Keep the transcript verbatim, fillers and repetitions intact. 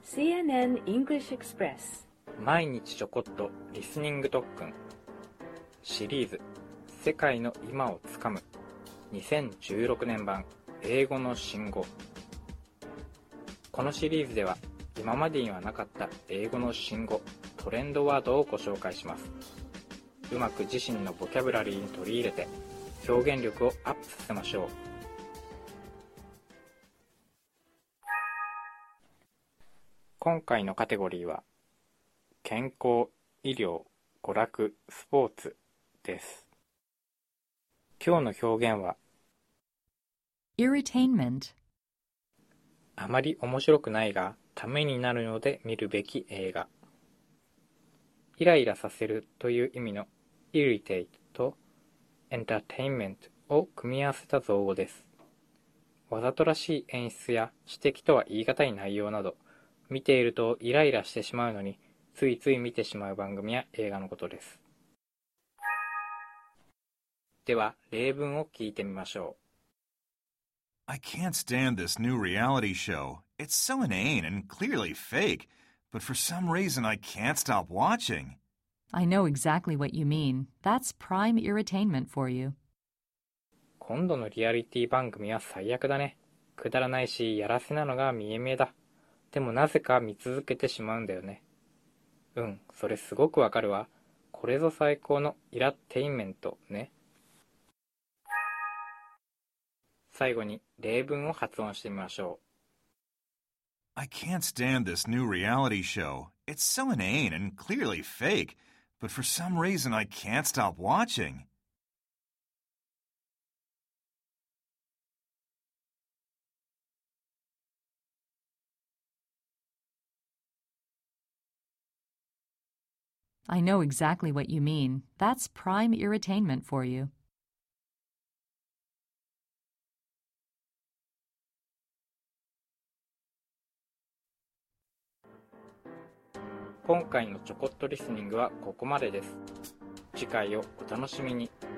シーエヌエヌ English Express 毎日ちょこっとリスニング特訓シリーズ世界の今をつかむにせんじゅうろくねん版英語の新語。このシリーズでは今までにはなかった英語の新語トレンドワードをご紹介します。うまく自身のボキャブラリーに取り入れて表現力をアップさせましょう。今回のカテゴリーは健康、医療、娯楽、スポーツです。今日の表現は Irritainment あまり面白くないがためになるので見るべき映画。イライラさせるという意味の irritate と entertainment を組み合わせた造語です。わざとらしい演出や指摘とは言い難い内容など見ているとイライラしてしまうのについつい見てしまう番組や映画のことです。では例文を聞いてみましょう。 I can't stand this new reality show. It's so inane and clearly fake, but for some reason I can't stop watching. I know exactly what you mean. That's prime irritainment for you. 今度のリアリティ番組は最悪だね。くだらないしやらせなのが見え見えだ。でもなぜか見続けてしまうんだよね。うん、それすごくわかるわ。これぞ最高のイラテインメントね。最後に例文を発音してみましょう。I can't stand this new reality show. It's so inane and clearly fake, but for some reason I can't stop watching. I know exactly what you mean. That's prime irritainment for you. 今回のちょこっとリスニングはここまでです。次回をお楽しみに。